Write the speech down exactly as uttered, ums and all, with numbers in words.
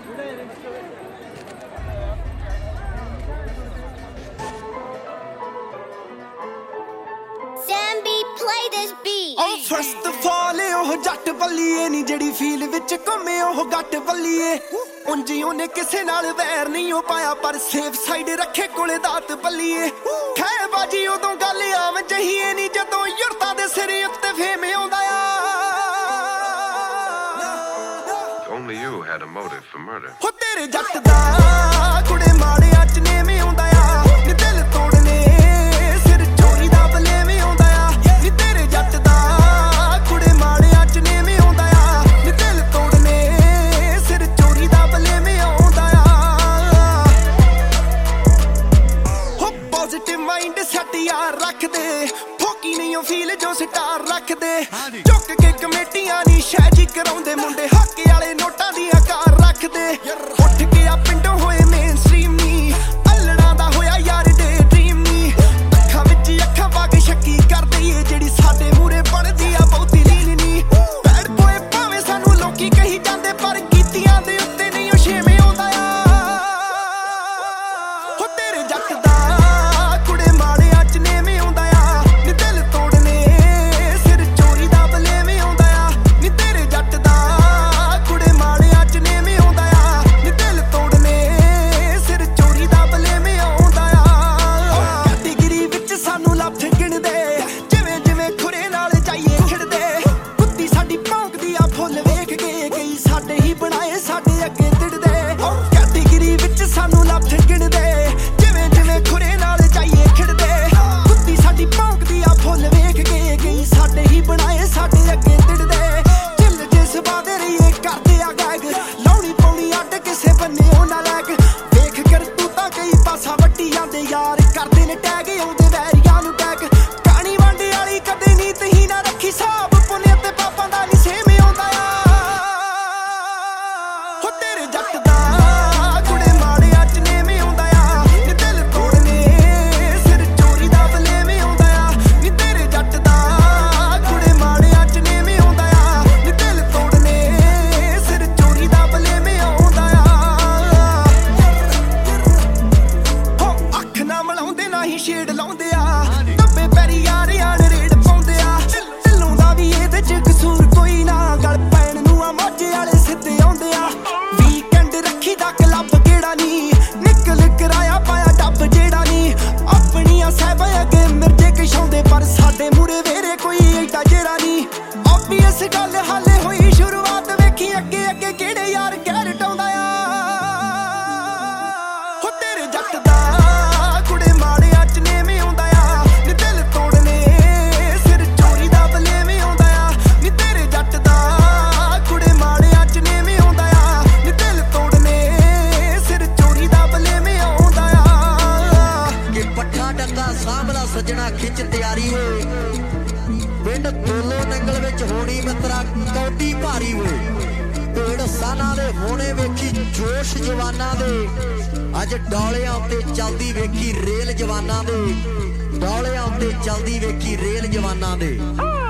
First of all ਉਹ ਜੱਟ ਬੱਲੀਏ ਨੀ ਜਿਹੜੀ ਫੀਲ ਵਿੱਚ ਘੁੰਮੇ ਉਹ ਗੱਟ ਬੱਲੀਏ ਉਂਝ ਉਹਨੇ ਕਿਸੇ ਨਾਲ ਵੈਰ ਨਹੀਂ ਉਹ ਪਾਇਆ ਪਰ ਸੇਫ ਸਾਈਡ ਰੱਖੇ ਕੋਲੇ ਦਾਤ ਬੱਲੀਏ ਖੈ ਬਾਜੀ ਉਦੋਂ ਗੱਲ ਆਵ ਜਹੀਏ ਨੀ ਜਦੋਂ ਯੁਰਤਾਂ ਦੇ ਸਿਰ ਉੱਤੇ ਫੇਮ ਆਉਂਦਾ ਆ Only you had a motive for murder. ਹੋ ਤੇਰੇ ਜੱਟ ਦਾ ਕੁੜੇ ਮਾੜਿਆਂ ਚ ਨੇਵੇਂ ਆਉਂਦਾ ਆ ਨੀ ਦਿਲ ਤੋੜਨੇ ਸਿਰ ਚੋਰੀ ਦਾ ਬਲੇਵੇਂ ਆਉਂਦਾ ਆ ਨੀ ਤੇਰੇ ਜੱਟ ਦਾ ਕੁੜੇ ਮਾੜਿਆਂ ਚ ਨੇਵੇਂ ਆਉਂਦਾ ਆ ਨੀ ਦਿਲ ਤੋੜਨੇ ਸਿਰ ਚੋਰੀ ਦਾ ਬਲੇਵੇਂ ਆਉਂਦਾ ਆ ਹੋ ਪੋਜ਼ਿਟਿਵ ਮਾਈਂਡ ਸੈਟ ਯਾਰ ਰੱਖਦੇ ਫੋਕੀ ਨਹੀਂ ਉਹ ਫੀਲ ਜੋ ਸਟਾਰ ਰੱਖਦੇ ਚੁੱਕ ਕੇ ਕਮੇਟੀਆਂ ਨੀ ਸ਼ੈਜੀ ਕਰਾਉਂਦੇ ਮੁੰਡੇ ਹੱਕੇ ਵਾਲੇ ਨੋਟਾਂ ਦੀਆਂ ਕਾਰ ਰੱਖਦੇ ਉੱਠ ਕੇ ਆ ਪਿੰਡੋਂ ਹੋਏ ਮੇਨ ਸਟ੍ਰੀਮ ਨੀ ਅਲੜਾਂ ਦਾ ਹੋਇਆ ਯਾਰ ਡੇ ਡ੍ਰੀਮ ਨੀ ਅੱਖਾਂ ਵਿੱਚ ਅੱਖਾਂ ਪਾ ਕੇ ਸ਼ੱਕੀ ਕਰਦੇ ਏ ਜਿਹੜੀ ਸਾਡੇ ਮੂਰੇ ਬਣਦੀ ਆ ਬਹੁਤੀ ਲੀਨ ਨੀ ਬੈਡ ਬੋਏ ਭਾਵੇਂ ਸਾਨੂੰ ਲੋਕੀ ਕਹੀ ਜਾਂਦੇ ਪਰ ਕੀਤੀਆਂ ਦੇ ਉੱਤੇ ਨਹੀਂ ਉਹ ਛੇਵੇਂ ਆਉਂਦਾ ਆ ਹੋ ਤੇਰੇ ਜੱਟ ਦਾ ਕੁੜੇ ਮਾੜਿਆਂ ਚ ਨੇਵੇਂ ਆਉਂਦਾ ਆ ਨੀ ਦਿਲ ਤੋੜਨੇ ਸਿਰ ਚੋਰੀ ਦਾ ਬਲੇਵੇਂ ਆਉਂਦਾ ਆ ਨੀ ਤੇਰੇ ਜੱਟ ਦਾ ਕੁੜੇ ਮਾੜਿਆਂ ਚ ਨੇਵੇਂ ਆਉਂਦਾ ਆ ਨੀ ਦਿਲ ਤੋੜਨੇ ਸਿਰ ਚੋਰੀ ਦਾ ਬਲੇਵੇਂ ਆਉਂਦਾ ਆ ਕੈਟੇਗਰੀ ਵਿੱਚ ਸਾਨੂੰ ਲੱਭ ਗਿਣਦੇ ਜਿਵੇਂ ਜਿਵੇਂ ਖੁਰੇ ਨਾਲ ਜਾਈਏ ਖਿੜਦੇ ਕੁੱਤੀ ਸਾਡੀ ਭੌਂਕਦੀ ਆ ਫੁੱਲ ਵੇਖ ਕੇ ਕਈ ਸਾਡੇ ਹੀ ਬਣਾਏ ਸਾਡੇ ਅੱਗੇ ਤਿੜਦੇ ਕੈਟੇਗਰੀ ਵਿੱਚ ਸਾਨੂੰ ਲੱਭ ਗਿਣਦੇ ਜਿਵੇਂ ਜਿਵੇਂ ਖੁਰੇ ਨਾਲ ਜਾਈਏ ਖਿੜਦੇ ਕੁੱਤੀ ਸਾਡੀ ਭੌਂਕਦੀ ਆ ਫੁੱਲ ਵੇਖ ਕੇ ਕਈ ਸਾਡੇ ਹੀ ਬਣਾਏ ਸਾਡੇ ਅੱਗੇ ਤਿੜਦੇ ਜਿਲ ਜਿਸ ਬਾਦੇ ਰਹੀਏ ਕਰਦੇ ਆ ਗੈਗ ਲਾਉਣੀ ਪਾਉਣੀ ਅੱਡ ਕਿਸੇ ਬੰਨੇ ਉਹ ਨਾ ਲੈਗ ਵੇਖ ਕਰ ਤੂੰ ਤਾਂ ਕਈ ਪਾਸਾ ਵੱਟੀ ਜਾਂਦੇ ਯਾਰ ਕਰਦੇ ਨੇ ਟੈਗ ਆਉਂਦੇ ਵੈਰੀਆਂ ਨੂੰ ਟੈਗ ਕਹਾਣੀ ਵਾਂਡੇ ਵਾਲੀ ਕਦੇ ਨਹੀਂ ਤਹੀਂ ਨਾ ਰੱਖੀ ਸਾਬ ਪੁੰਨੇ ਤੇ ਪਾਪਾਂ ਦਾ ਨਹੀਂ ਸੇਮ ਆਉਂਦਾ ਆ ਹੋ ਤੇਰੇ ਜੱਟ ਦਾ ਕੁੜੇ ਮਾੜਿਆਂ ਚ ਨੇਵੇਂ ਆਉਂਦਾ ਆ ਨੀ ਦਿਲ ਤੋੜਨੇ ਸਿਰ ਚੋਰੀ ਦਾ ਬਲੇਵੇਂ ਆਉਂਦਾ ਆ ਨੀ ਤੇਰੇ ਜੱਟ ਦਾ ਕੁੜੇ ਮਾੜਿਆਂ ਚ ਨੇਵੇਂ ਆਉਂਦਾ ਆ ਨੀ ਦਿਲ ਤੋੜਨੇ ਸਿਰ ਚੋਰੀ ਦਾ ਬਲੇਵੇਂ ਆਉਂਦਾ ਆ ਹੋ ਅੱਖ ਨਾ ਮਲਾਉਂਦੇ ਨਾ ਹੀ ਸ਼ੇਡ ਲਾਉਂਦੇ ਆ ਦੱਬੇ ਪੈਰੀ ਯਾਰ ਯਾਰ ਰੇਡ ਪਾਉਂਦੇ ਆ ਢਿੱਲੋਂ ਦਾ ਵੀ ਇਹਦੇ ਚ ਕਸੂਰ ਕੋਈ ਨਾ ਗਲ ਪੈਣ ਨੂੰ ਆ ਮਾਝੇ ਵਾਲੇ ਸਿੱਧੇ ਆਉਂਦੇ ਆ ਵੀਕਐਂਡ ਰੱਖੀ ਦਾ ਕਲੱਬ ਕਿਹੜਾ ਨੀ ਨਿਕਲ ਕਰਾਇਆ ਪਾਇਆ ਡੱਬ ਜਿਹੜਾ ਨੀ ਆਪਣੀਆਂ ਸਹਿਬਾਂ ਅੱਗੇ ਮਿਰਜੇ ਕਿਸ਼ਾਉਂਦੇ ਪਰ ਸਾਡੇ ਮੂਰੇ ਵੇਰੇ ਕੋਈ ਐਡਾ ਜਿਹੜਾ ਨੀ ਆਬਵੀਅਸ ਗੱਲ ਹਾਲੇ ਹੋਈ ਸ਼ੁਰੂਆਤ ਵੇਖੀ ਅੱਗੇ ਅੱਗੇ ਕਿਹੜੇ ਯਾਰ ਕਹਿ ਟਾਉਂਦਾ ਆ ਹੋ ਤੇਰੇ ਜੱਟ ਦਾ ਕੁੜੇ ਮਾੜਿਆਂ ਚ ਨੇਵੇਂ ਆਉਂਦਾ ਆ ਨੀ ਦਿਲ ਤੋੜਨੇ ਸਿਰ ਚੋਰੀ ਦਾ ਬਲੇਵੇਂ ਆਉਂਦਾ ਆ ਨੀ ਤੇਰੇ ਜੱਟ ਦਾ ਕੁੜੇ ਮਾੜਿਆਂ ਚ ਨੇਵੇਂ ਆਉਂਦਾ ਆ ਨੀ ਦਿਲ ਤੋੜਨੇ ਸਿਰ ਚੋਰੀ ਦਾ ਬਲੇਵੇਂ ਆਉਂਦਾ ਆ ਕਿ ਪੱਠਾ ਡੱਕਾ ਸਾਂਭਲਾ ਸੱਜਣਾ ਖਿੱਚ ਤਿਆਰੀ ਵੇ ਪਿੰਡ ਤੋਲੋ ਨੰਗਲ ਵਿੱਚ ਹੋਣੀ ਮਿੱਤਰਾ ਕੌਡੀ ਭਾਰੀ ਵੇ ਭੇੜ ਸਾਨਾਂ ਦੇ ਹੋਣੇ ਵੇਖੀ ਜੋਸ਼ ਜਵਾਨਾਂ ਦੇ ਅੱਜ ਡੌਲਿਆਂ ਉੱਤੇ ਚੱਲਦੀ ਵੇਖੀ ਰੇਲ ਜਵਾਨਾਂ ਦੇ ਡੌਲਿਆਂ ਉੱਤੇ ਚੱਲਦੀ ਵੇਖੀ ਰੇਲ ਜਵਾਨਾਂ ਦੇ